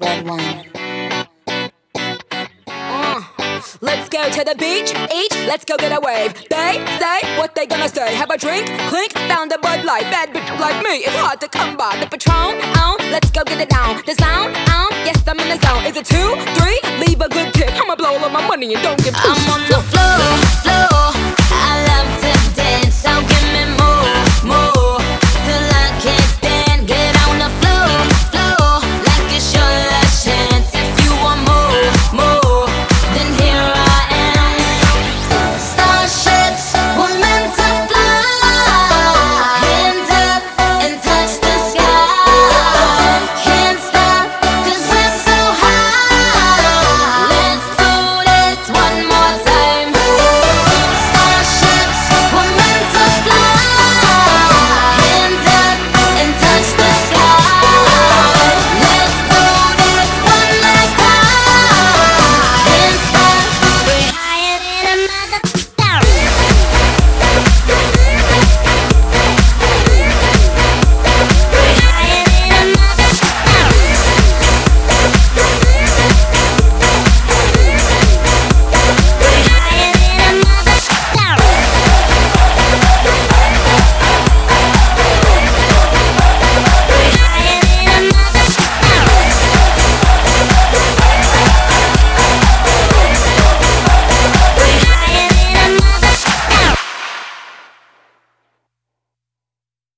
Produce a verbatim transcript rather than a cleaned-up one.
that one. Uh, let's go to the beach, each, let's go get a wave. They say what they gonna say. Have a drink, clink, found a Bud Light. Bad bitch like me, it's hard to come by. The Patron, on, let's go get it down. The sound, on, yes I'm in the zone. Is it two, three? Leave a good tip. I'ma blow all of my money and don't give two. I'm on the floor, floor.